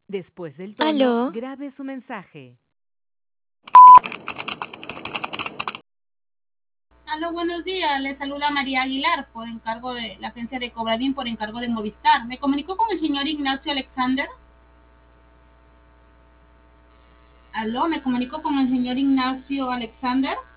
Después del tono, Aló, grabe su mensaje. Aló, buenos días. Le saluda María Aguilar por encargo de la agencia de Cobradín por encargo de Movistar. ¿Me comunicó con el señor Ignacio Alexander? Aló, me comunico con el señor Ignacio Alexander.